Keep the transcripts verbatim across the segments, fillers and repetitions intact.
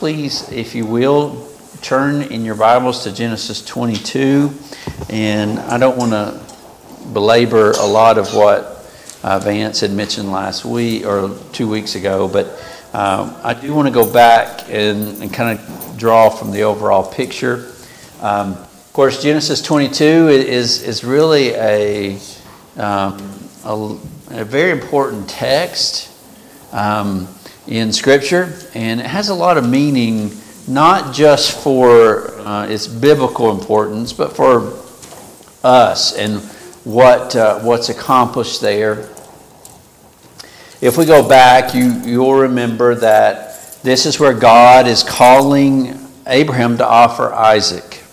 Please, if you will, turn in your Bibles to Genesis twenty-two. And I don't want to belabor a lot of what uh, Vance had mentioned last week or two weeks ago, but um, I do want to go back and, and kind of draw from the overall picture. Um, of course, Genesis twenty-two is, is really a, um, a, a very important text. Um, in Scripture, and it has a lot of meaning, not just for uh, its biblical importance, but for us and what uh, what's accomplished there. If we go back, you you'll remember that this is where God is calling Abraham to offer Isaac,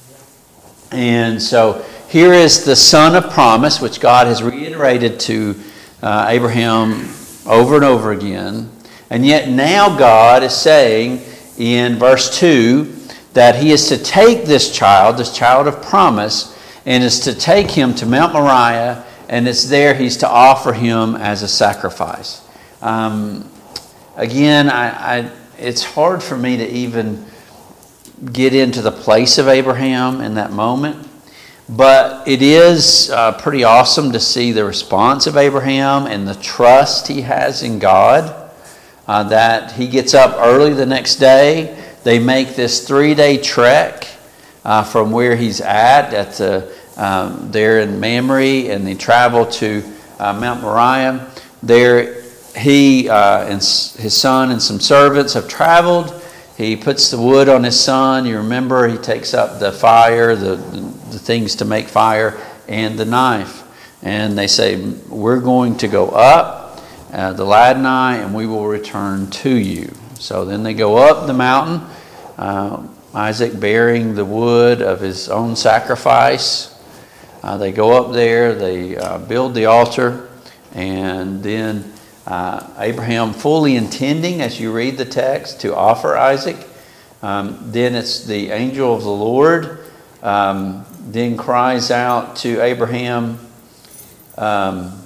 and so here is the son of promise, which God has reiterated to uh, Abraham over and over again. And yet now God is saying in verse two that he is to take this child, this child of promise, and is to take him to Mount Moriah, and it's there he's to offer him as a sacrifice. Um, again, I, I, it's hard for me to even get into the place of Abraham in that moment, but it is uh, pretty awesome to see the response of Abraham and the trust he has in God. Uh, that he gets up early the next day. They make this three-day trek uh, from where he's at, at the, um, there in Mamre, and they travel to uh, Mount Moriah. There he uh, and his son and some servants have traveled. He puts the wood on his son. You remember he takes up the fire, the, the things to make fire, and the knife. And they say, we're going to go up. Uh, the lad and I, and we will return to you. So then they go up the mountain, uh, Isaac bearing the wood of his own sacrifice. Uh, they go up there, they uh, build the altar, and then uh, Abraham fully intending, as you read the text, to offer Isaac. Um, then it's the angel of the Lord um, then cries out to Abraham, um,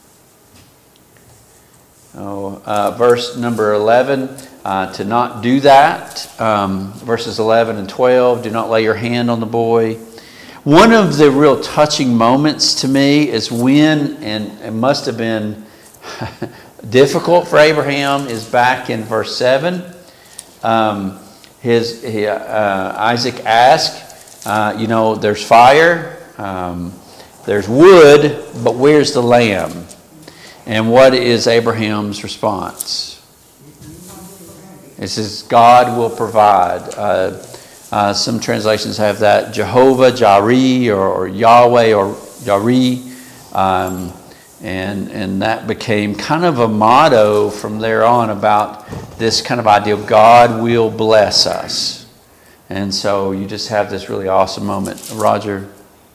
Oh, uh, verse number eleven, uh, to not do that. Um, verses eleven and twelve, do not lay your hand on the boy. One of the real touching moments to me is when, and it must have been difficult for Abraham, is back in verse seven. Um, his he, uh, Isaac asked, uh, you know, there's fire, um, there's wood, but where's the lamb? And what is Abraham's response? It says, God will provide. Uh, uh, some translations have that Jehovah Jireh or, or Yahweh or Jireh. Um, and, and that became kind of a motto from there on about this kind of idea of God will bless us. And so you just have this really awesome moment. Roger?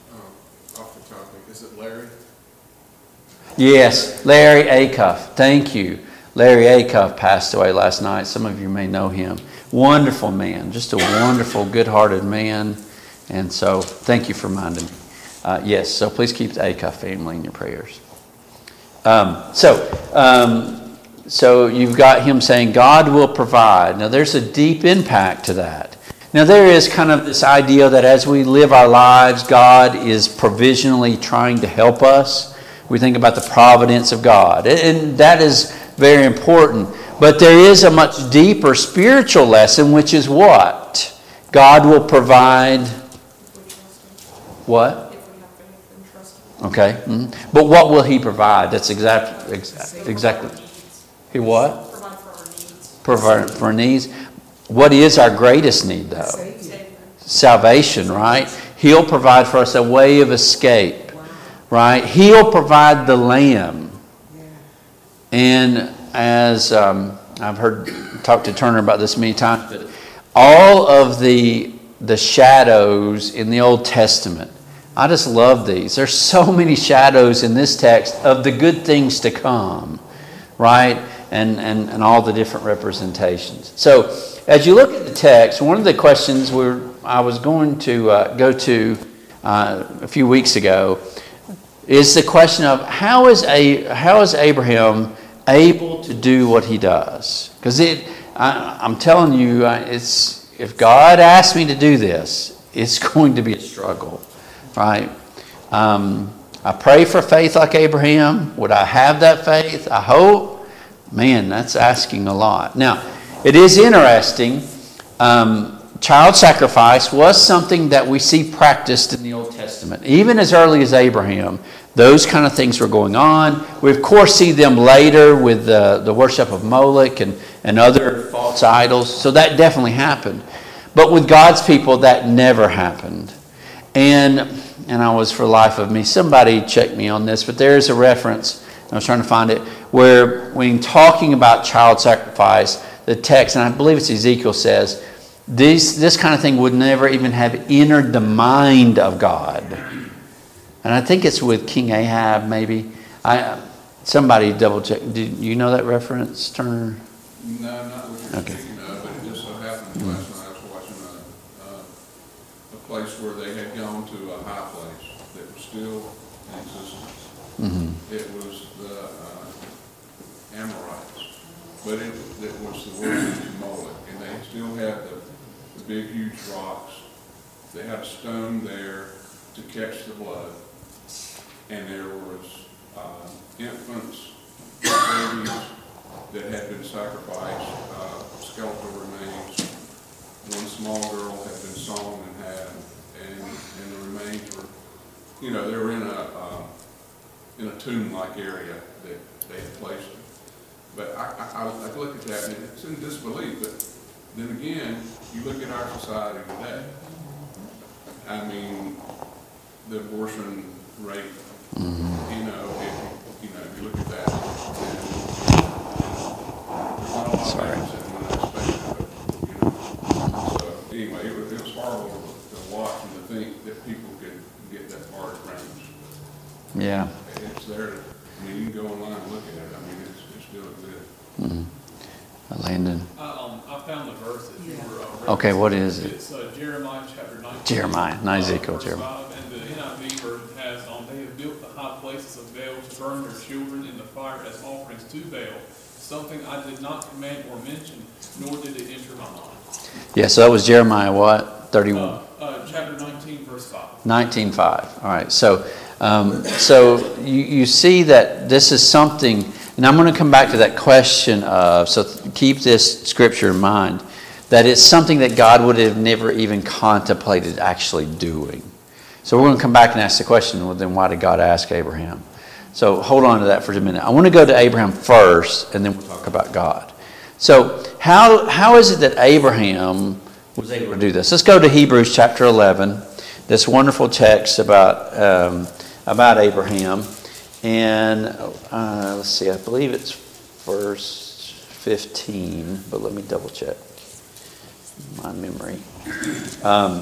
Yes, Larry Acuff. Thank you. Larry Acuff passed away last night. Some of you may know him. Wonderful man. Just a wonderful, good-hearted man. And so, thank you for reminding me. Uh, yes, so please keep the Acuff family in your prayers. Um, so, um, so you've got him saying, God will provide. Now, there's a deep impact to that. Now, there is kind of this idea that as we live our lives, God is provisionally trying to help us. We think about the providence of God, and that is very important. But there is a much deeper spiritual lesson, which is what? God will provide what? Okay. Mm-hmm. But what will He provide? That's exactly exactly exactly. He what? Provide for our needs. Provide for our needs. What is our greatest need, though? Salvation, right? He'll provide for us a way of escape. Right? He'll provide the lamb. And as um, I've heard, talked to Turner about this many times, but all of the, the shadows in the Old Testament, I just love these. There's so many shadows in this text of the good things to come, right? And, and, and all the different representations. So as you look at the text, one of the questions we're, I was going to uh, go to uh, a few weeks ago is the question of how is a how is Abraham able to do what he does? Because it I, I'm telling you, I, it's if God asked me to do this, it's going to be a struggle, right? Um, I pray for faith like Abraham. Would I have that faith? I hope. Man, that's asking a lot. Now, it is interesting. Um, child sacrifice was something that we see practiced in the Old Testament. Even as early as Abraham, those kind of things were going on. We, of course, see them later with the, the worship of Moloch and, and other false idols. So that definitely happened. But with God's people, that never happened. And, and I was, for the life of me, somebody checked me on this, but there's a reference, I was trying to find it, where when talking about child sacrifice, the text, and I believe it's Ezekiel, says, This, this kind of thing would never even have entered the mind of God. And I think it's with King Ahab, maybe. I Somebody double check. Do you know that reference, Turner? No, not what you're okay. speaking of, but it just so happened mm-hmm. last night I was watching a, uh, a place where they had gone to a high place that was still in existence. Mm-hmm. It was the uh, Amorites, but it, it was the worship of Moloch, and they still had the The big, huge rocks. They had a stone there to catch the blood. And there was uh, infants, babies that had been sacrificed, uh, skeletal remains. One small girl had been sawn in half, and, and the remains were, you know, they were in a uh, in a tomb-like area that they had placed them. But I, I, I look at that, and it's in disbelief. But then again, you look at our society today. I mean, the abortion rate. Mm-hmm. You know, if you know, if you look at that, there's not a lot Sorry. of things in that space. You know, so anyway, it was, it was horrible to watch and to think that people could get that far at range. Yeah. It's there. I mean, you can go online and look at it. I mean, it's it still exists. Mm-hmm. Landon. I, um, I found the verse that you were uh, Okay, what is it? It's uh, Jeremiah chapter nineteen. Jeremiah, not Ezekiel, uh, Jeremiah. And the N I V version has, um, they have built the high places of Baal to burn their children in the fire as offerings to Baal, something I did not command or mention, nor did it enter my mind. Yeah, so that was Jeremiah what? thirty-one? Uh, uh, chapter nineteen, verse five. nineteen five. All right, so, um, so you, you see that this is something. And I'm going to come back to that question of, so keep this scripture in mind, that it's something that God would have never even contemplated actually doing. So we're going to come back and ask the question, well, then why did God ask Abraham? So hold on to that for a minute. I want to go to Abraham first, and then we'll talk about God. So how how is it that Abraham was able to do this? Let's go to Hebrews chapter eleven, this wonderful text about um, about Abraham. And uh, let's see, I believe it's verse fifteen, but let me double check my memory. Um,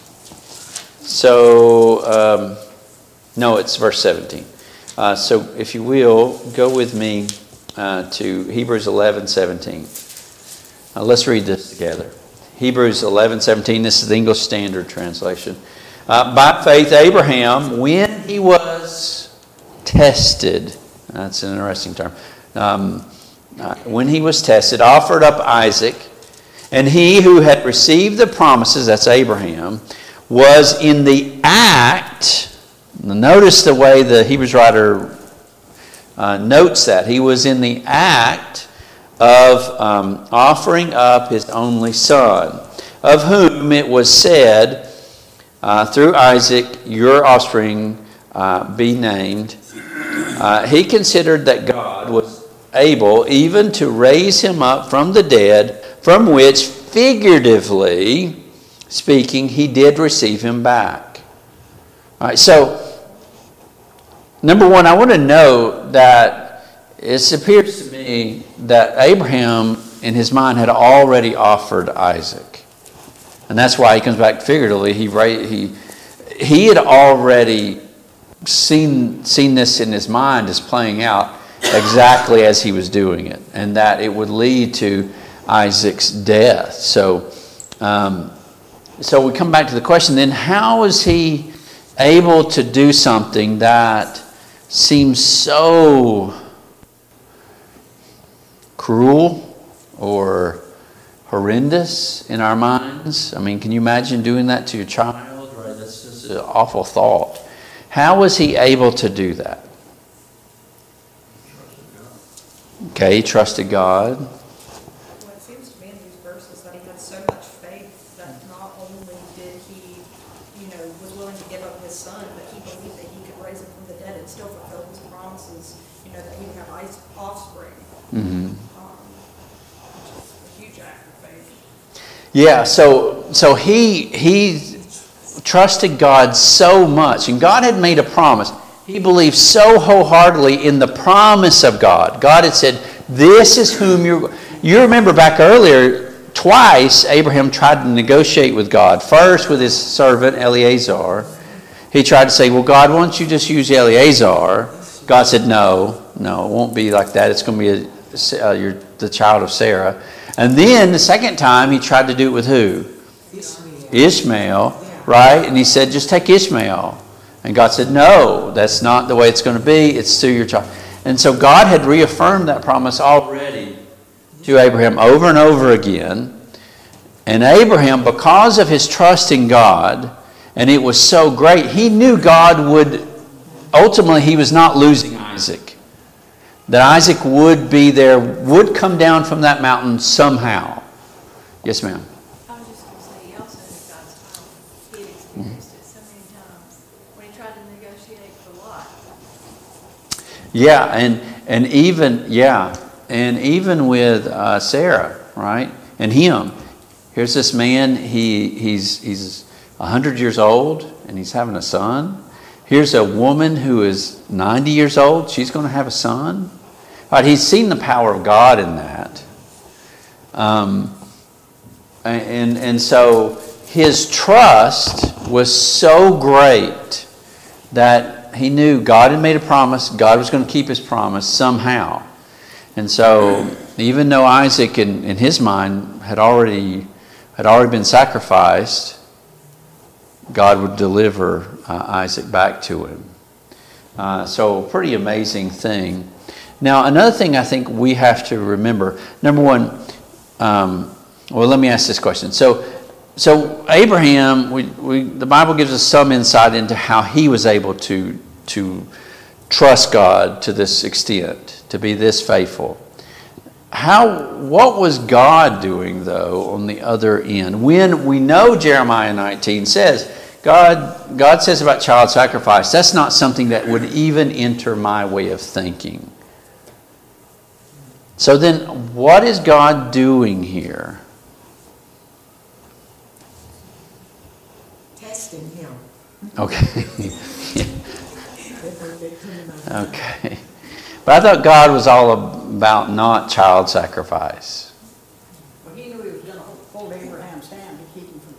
so, um, no, it's verse seventeen. Uh, so, if you will, go with me uh, to Hebrews eleven seventeen. Uh, let's read this together. Hebrews eleven seventeen, this is the English Standard Translation. Uh, By faith, Abraham, when he was tested, that's an interesting term, um, uh, when he was tested, offered up Isaac, and he who had received the promises, that's Abraham, was in the act, notice the way the Hebrews writer uh, notes that, he was in the act of um, offering up his only son, of whom it was said, uh, through Isaac, your offspring uh, be named. Uh, he considered that God was able even to raise him up from the dead, from which, figuratively speaking, he did receive him back. All right, so, number one, I want to note that it appears to me that Abraham, in his mind, had already offered Isaac. And that's why he comes back figuratively. He, he, he had already seen seen this in his mind as playing out exactly as he was doing it, and that it would lead to Isaac's death. So, um, so we come back to the question then: how is he able to do something that seems so cruel or horrendous in our minds. I mean, can you imagine doing that to your child? Right, that's just an awful thought. How was he able to do that? Okay, he trusted God. Well, it seems to me in these verses that he had so much faith that not only did he, you know, was willing to give up his son, but he believed that he could raise him from the dead and still fulfill his promises, you know, that he would have ice- offspring. Mm-hmm. Um, which is a huge act of faith. Yeah, so so he he trusted God so much, and God had made a promise. He believed so wholeheartedly in the promise of God. God had said, "This is whom you're." You remember back earlier, twice Abraham tried to negotiate with God. First with his servant Eleazar, he tried to say, "Well, God, why don't you just use Eleazar?" God said, "No, no, it won't be like that. It's going to be a, uh, you're the child of Sarah." And then the second time, he tried to do it with who? Ishmael. Ishmael, right? And he said, "Just take Ishmael." And God said, "No, that's not the way it's going to be. It's through your child." And so God had reaffirmed that promise already to Abraham over and over again. And Abraham, because of his trust in God, and it was so great, he knew God would, ultimately he was not losing Isaac. That Isaac would be there, would come down from that mountain somehow. Yes, ma'am. I was just going to say, he also knew God's time. He had experienced it so many times when he tried to negotiate for Lot. Yeah, and and even yeah, and even with uh, Sarah, right, and him. Here's this man. He he's he's a hundred years old, and he's having a son. Here's a woman who is ninety years old. She's going to have a son. Right, he's seen the power of God in that. Um, and and so his trust was so great that he knew God had made a promise. God was going to keep his promise somehow. And so even though Isaac in, in his mind had already had already been sacrificed, God would deliver uh, Isaac back to him. Uh, so pretty amazing thing. Now another thing I think we have to remember, number one, um, well let me ask this question. So So Abraham, we, we, the Bible gives us some insight into how he was able to, to trust God to this extent, to be this faithful. How, what was God doing, though, on the other end? When we know Jeremiah nineteen says, God, God says about child sacrifice, that's not something that would even enter my way of thinking. So then, what is God doing here? Testing him. Okay. Okay. But I thought God was all about not child sacrifice. Well, he knew he was going to hold Abraham's hand to keep him from.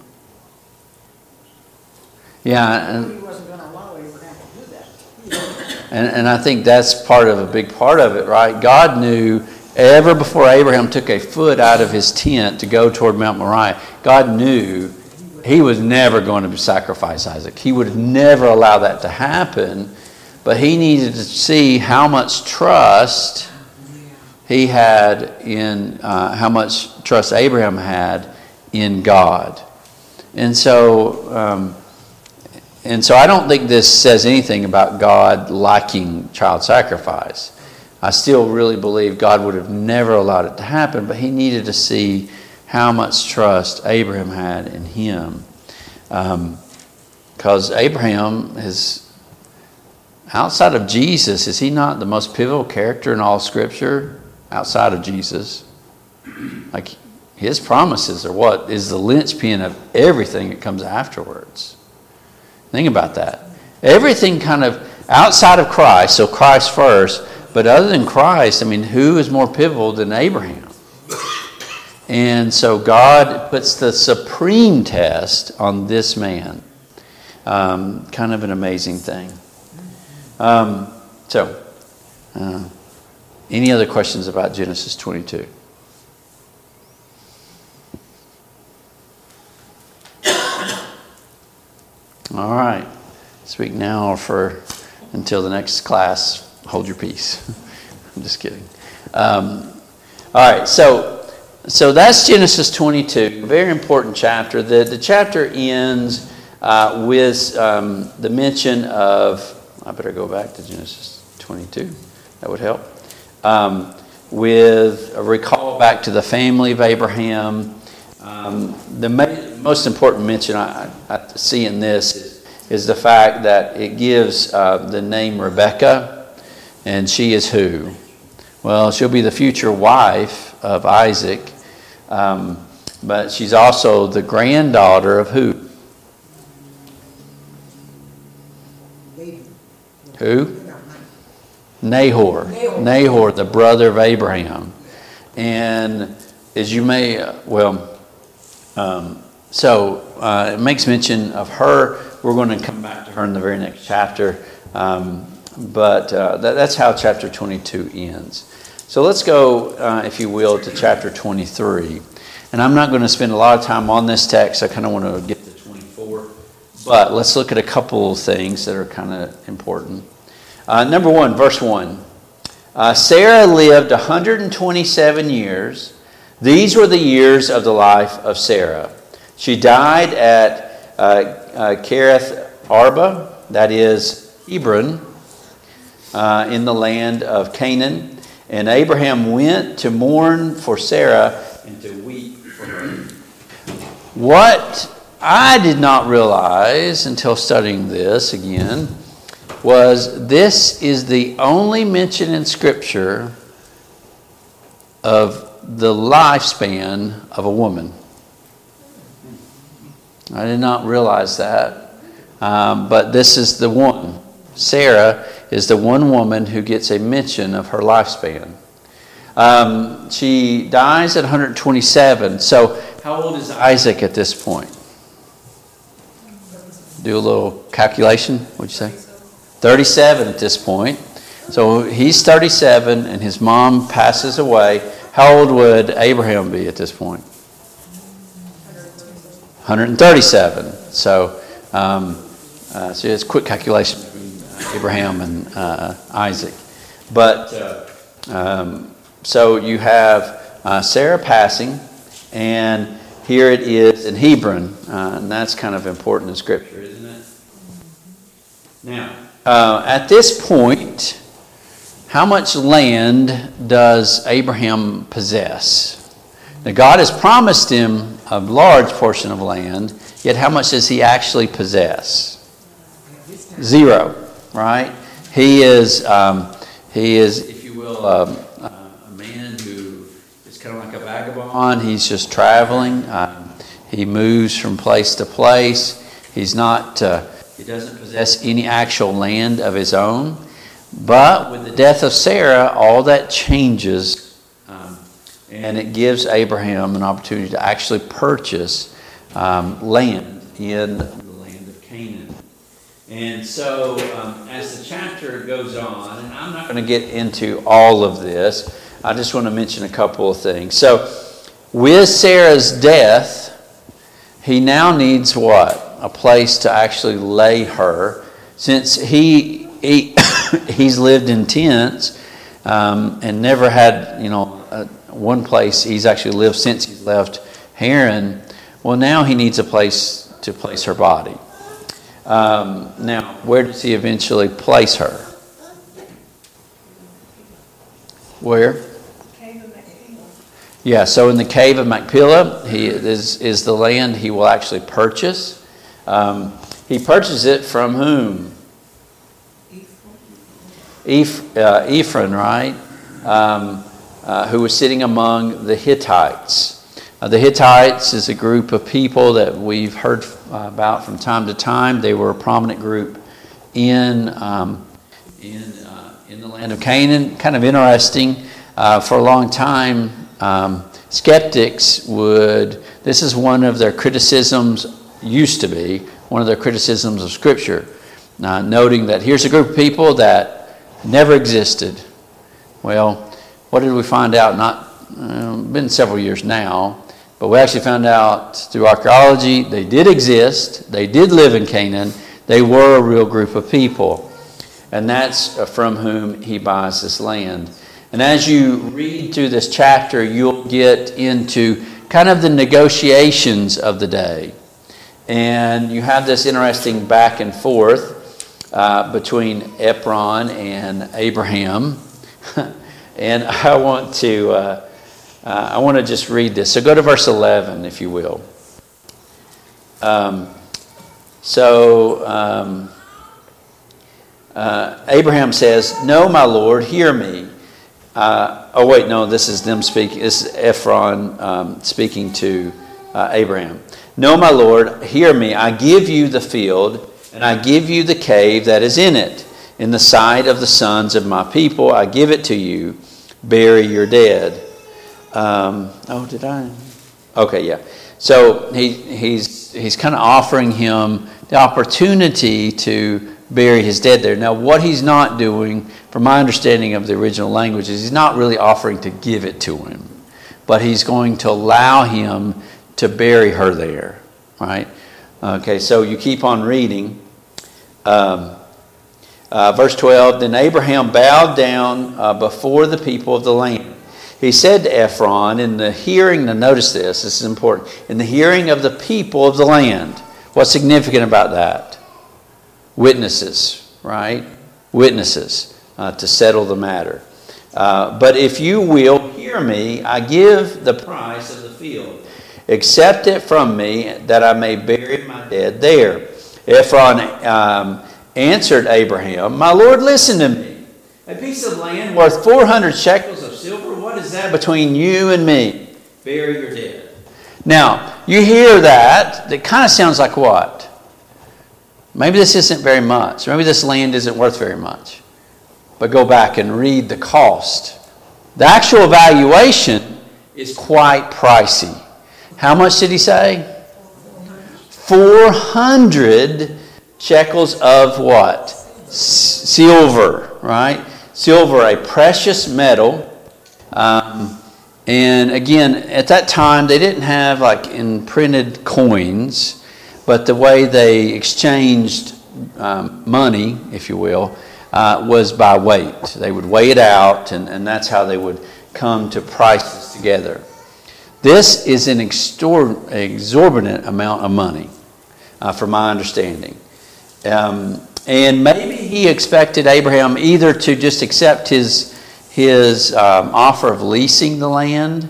Yeah, He knew and, he wasn't going to allow Abraham to do that. and, and I think that's part of a big part of it, right? God knew ever before Abraham took a foot out of his tent to go toward Mount Moriah, God knew he was never going to sacrifice Isaac. He would never allow that to happen. But he needed to see how much trust he had in, uh, how much trust Abraham had in God. And so, um, and so I don't think this says anything about God liking child sacrifice. I still really believe God would have never allowed it to happen, but he needed to see how much trust Abraham had in him. Because um, Abraham is, outside of Jesus, is he not the most pivotal character in all Scripture outside of Jesus? Like, his promises are what is the linchpin of everything that comes afterwards. Think about that. Everything kind of outside of Christ, so Christ first, but other than Christ, I mean, who is more pivotal than Abraham? And so God puts the supreme test on this man. Um, kind of an amazing thing. Um, so, uh, any other questions about Genesis twenty-two? All right. Speak now or for until the next class, hold your peace. I'm just kidding. Um, all right. So, so that's Genesis twenty-two, a very important chapter. The, the chapter ends uh, with um, the mention of, I better go back to Genesis twenty-two, that would help, um, with a recall back to the family of Abraham. Um, the ma- most important mention I, I see in this is, is the fact that it gives uh, the name Rebekah, and she is who? Well, she'll be the future wife of Isaac, um, but she's also the granddaughter of who? Who? Nahor. Nahor, the brother of Abraham. And as you may, uh, well, um, so uh, it makes mention of her. We're going to come back to her in the very next chapter. Um, but uh, that, that's how chapter twenty-two ends. So let's go, uh, if you will, to chapter twenty-three. And I'm not going to spend a lot of time on this text. I kind of want to get to twenty-four. But let's look at a couple of things that are kind of important. Uh, number one, verse one. Uh, Sarah lived one hundred twenty-seven years. These were the years of the life of Sarah. She died at uh, uh, Kiriath Arba, that is Hebron, uh, in the land of Canaan. And Abraham went to mourn for Sarah and to weep for her. What I did not realize until studying this again was this is the only mention in Scripture of the lifespan of a woman. I did not realize that. Um, but this is the one. Sarah is the one woman who gets a mention of her lifespan. Um, she dies at one hundred twenty-seven. So how old is Isaac at this point? Do a little calculation, what'd you say? thirty-seven at this point. So he's thirty-seven and his mom passes away. How old would Abraham be at this point? one hundred thirty-seven. So, um, uh, so it's a quick calculation between Abraham and uh, Isaac. But uh, um, so you have uh, Sarah passing, and here it is in Hebron, uh, and that's kind of important in Scripture, isn't it? Now, uh, at this point, how much land does Abraham possess? Now, God has promised him a large portion of land, yet how much does he actually possess? Zero, right? He is, um, he is, if you will, um, a man who is kind of like a vagabond. He's just traveling. Um, he moves from place to place. He's not, uh, he doesn't possess any actual land of his own. But with the death of Sarah, all that changes, um, and it gives Abraham an opportunity to actually purchase um, land in the land of Canaan. And so um, as the chapter goes on, and I'm not going to get into all of this, I just want to mention a couple of things. So with Sarah's death, he now needs what? A place to actually lay her. Since he, he he's lived in tents um, and never had, you know, uh, one place he's actually lived since he left Haran. Well, now he needs a place to place her body. Um, now, where does he eventually place her? Where? Cave of Machpelah. Yeah, so in the cave of Machpelah, he is, is the land he will actually purchase. Um, he purchases it from whom? Eph, uh, Ephron, right? Um, uh, who was sitting among the Hittites. Uh, the Hittites is a group of people that we've heard uh, about from time to time. They were a prominent group in um, in uh, in the land of Canaan. Kind of interesting. Uh, for a long time, um, skeptics would. This is one of their criticisms. Used to be one of their criticisms of Scripture, uh, noting that here's a group of people that never existed. Well, what did we find out? Not uh, been several years now, but we actually found out through archaeology they did exist. They did live in Canaan. They were a real group of people, and that's from whom he buys this land. And as you read through this chapter, you'll get into kind of the negotiations of the day. And you have this interesting back and forth uh, between Ephron and Abraham. And I want to uh, uh, I want to just read this. So go to verse eleven, if you will. Um, so um, uh, Abraham says, "No, my Lord, hear me." Uh, oh wait, no, this is them speaking. This is Ephron um, speaking to uh, Abraham. "No, my Lord, hear me. I give you the field, and I give you the cave that is in it. In the sight of the sons of my people, I give it to you. Bury your dead." Um, oh, did I? Okay, yeah. So he he's he's kind of offering him the opportunity to bury his dead there. Now, what he's not doing, from my understanding of the original language, is he's not really offering to give it to him, but he's going to allow him to bury her there, right? Okay, so you keep on reading. Um, uh, verse twelve, "Then Abraham bowed down uh, before the people of the land. He said to Ephron, in the hearing," now notice this, this is important, "in the hearing of the people of the land." What's significant about that? Witnesses, right? Witnesses uh, to settle the matter. Uh, "but if you will hear me, I give the price of the field. Accept it from me, that I may bury my dead there." Ephron um, answered Abraham, "My Lord, listen to me. A piece of land worth four hundred shekels of silver, what is that between you and me? Bury your dead." Now, you hear that. That kind of sounds like what? Maybe this isn't very much. Maybe this land isn't worth very much. But go back and read the cost. The actual valuation is quite pricey. How much did he say? four hundred shekels of what? S- silver, right? Silver, a precious metal. Um, and again, at that time, they didn't have like imprinted coins. But the way they exchanged um, money, if you will, uh, was by weight. They would weigh it out, and, and that's how they would come to prices together. This is an extor- exorbitant amount of money, uh, from my understanding. Um, and maybe he expected Abraham either to just accept his, his um, offer of leasing the land,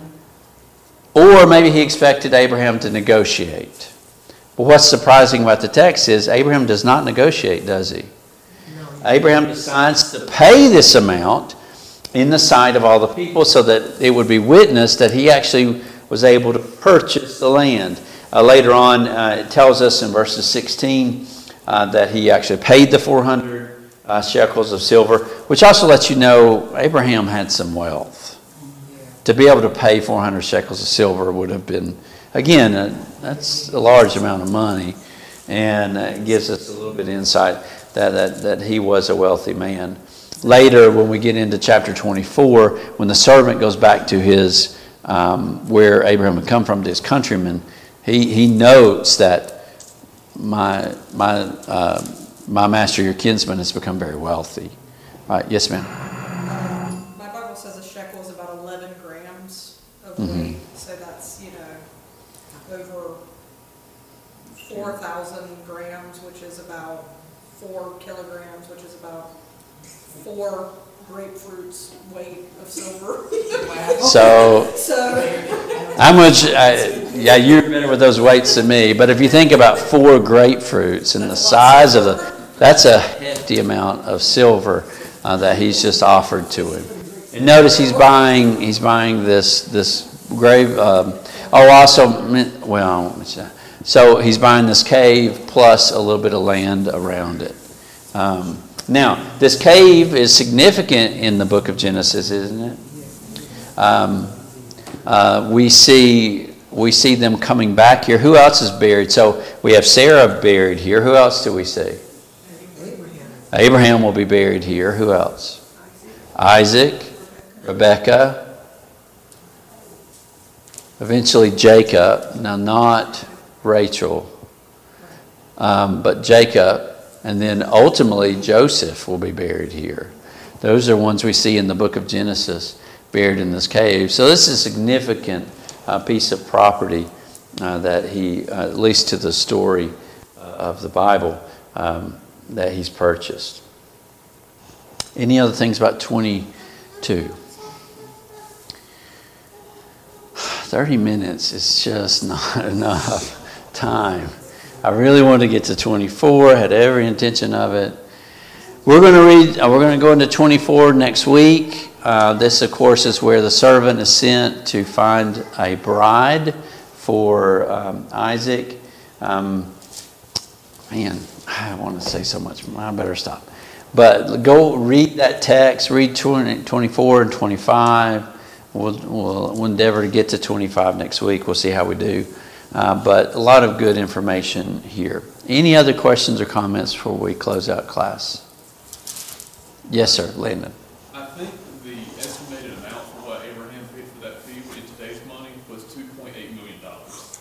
or maybe he expected Abraham to negotiate. But what's surprising about the text is Abraham does not negotiate, does he? No. Abraham decides to pay this amount in the sight of all the people so that it would be witnessed that he actually was able to purchase the land. Uh, later on, uh, it tells us in verses sixteen uh, that he actually paid the four hundred uh, shekels of silver, which also lets you know Abraham had some wealth. Yeah. To be able to pay four hundred shekels of silver would have been, again, uh, that's a large amount of money, and it gives us a little bit of insight that, that, that he was a wealthy man. Later, when we get into chapter twenty-four, when the servant goes back to his, um, where Abraham had come from, to his countrymen, he, he notes that my, my, uh, my master, your kinsman, has become very wealthy. All right, yes, ma'am? Um, my Bible says a shekel is about eleven grams of weight, mm-hmm. So that's, you know, over four thousand grams, which is about four kilograms, which is about four grapefruits weight of silver. So, so how much, uh, yeah, you're better with those weights than me, but if you think about four grapefruits and the size of the, that's a hefty amount of silver uh, that he's just offered to him. And notice he's buying, he's buying this, this grave, um, oh, also, well, so he's buying this cave plus a little bit of land around it. Um, now, this cave is significant in the book of Genesis, isn't it? Um, uh, we see we see them coming back here. Who else is buried? So we have Sarah buried here. Who else do we see? Abraham. Abraham will be buried here. Who else? Isaac, Rebekah, eventually Jacob. Now, not Rachel, um, but Jacob. And then ultimately Joseph will be buried here. Those are ones we see in the book of Genesis, buried in this cave. So this is a significant uh, piece of property uh, that he, uh, at least to the story uh, of the Bible, um, that he's purchased. Any other things about twenty-two? thirty minutes is just not enough time. I really wanted to get to twenty-four, had every intention of it. We're going to read, uh, we're going to go into twenty-four next week. Uh, this, of course, is where the servant is sent to find a bride for um, Isaac. Um, man, I want to say so much. I better stop. But go read that text, read twenty, twenty-four and twenty-five. We'll, we'll, we'll endeavor to get to twenty-five next week. We'll see how we do. Uh, but a lot of good information here. Any other questions or comments before we close out class? Yes, sir, Landon. I think the estimated amount for what Abraham paid for that field in today's money was two point eight million dollars.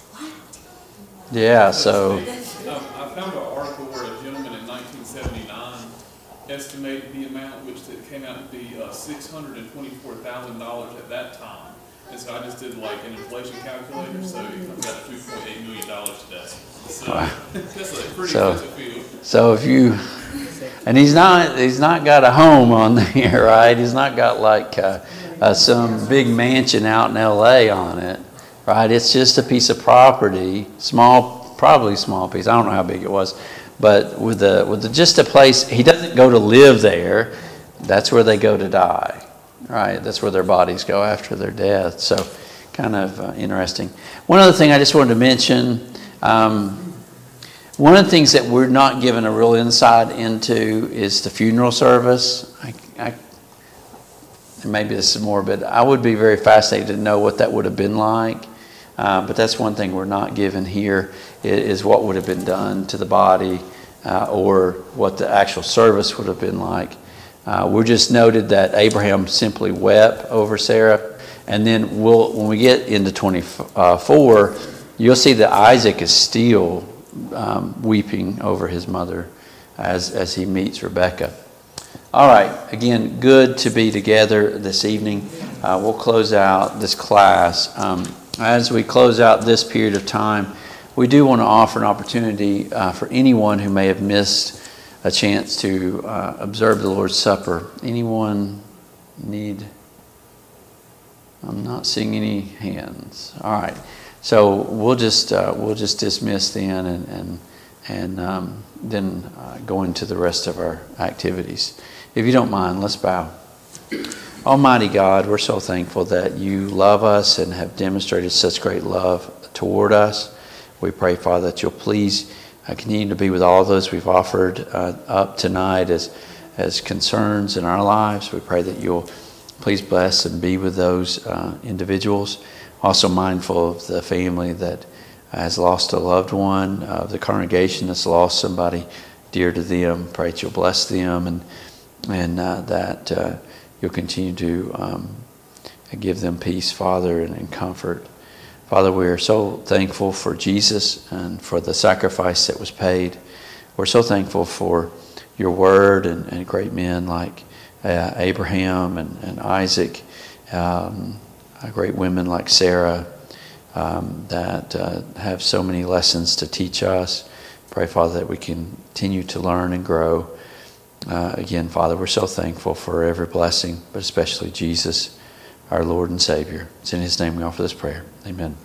Yeah, so... Um, I found an article where a gentleman in nineteen seventy-nine estimated the amount, which it came out to be uh, six hundred twenty-four thousand dollars at that time. And so I just did like an inflation calculator, so it comes out to two point eight million dollars today. So Wow. that's a pretty So- expensive field. So if you, and he's not, he's not got a home on there, right? He's not got like uh, uh, some big mansion out in L A on it, right? It's just a piece of property, small, probably small piece. I don't know how big it was, but with the with the, just a place. He doesn't go to live there. That's where they go to die, right? That's where their bodies go after their death. So, kind of uh, interesting. One other thing I just wanted to mention. Um, One of the things that we're not given a real insight into is the funeral service. I, I, and maybe this is more, but I would be very fascinated to know what that would have been like. Uh, but that's one thing we're not given here is what would have been done to the body uh, or what the actual service would have been like. Uh, we're just noted that Abraham simply wept over Sarah. And then we'll, when we get into twenty-four, you'll see that Isaac is still Um, weeping over his mother as, as he meets Rebekah. All right, again, good to be together this evening. Uh, we'll close out this class. Um, as we close out this period of time, we do want to offer an opportunity uh, for anyone who may have missed a chance to uh, observe the Lord's Supper. Anyone need? I'm not seeing any hands. All right. So we'll just uh, we'll just dismiss then and and and um, then uh, go into the rest of our activities. If you don't mind, let's bow. Almighty God, we're so thankful that you love us and have demonstrated such great love toward us. We pray, Father, that you'll please uh, continue to be with all those we've offered uh, up tonight as as concerns in our lives. We pray that you'll please bless and be with those uh, individuals. Also mindful of the family that has lost a loved one, of the congregation that's lost somebody dear to them. Pray that you'll bless them and and uh, that uh, you'll continue to um, give them peace, Father, and, and comfort. Father, we are so thankful for Jesus and for the sacrifice that was paid. We're so thankful for your word and, and great men like uh, Abraham and, and Isaac. Um, Great women like Sarah um, that uh, have so many lessons to teach us. Pray, Father, that we continue to learn and grow. Uh, again, Father, we're so thankful for every blessing, but especially Jesus, our Lord and Savior. It's in his name we offer this prayer. Amen.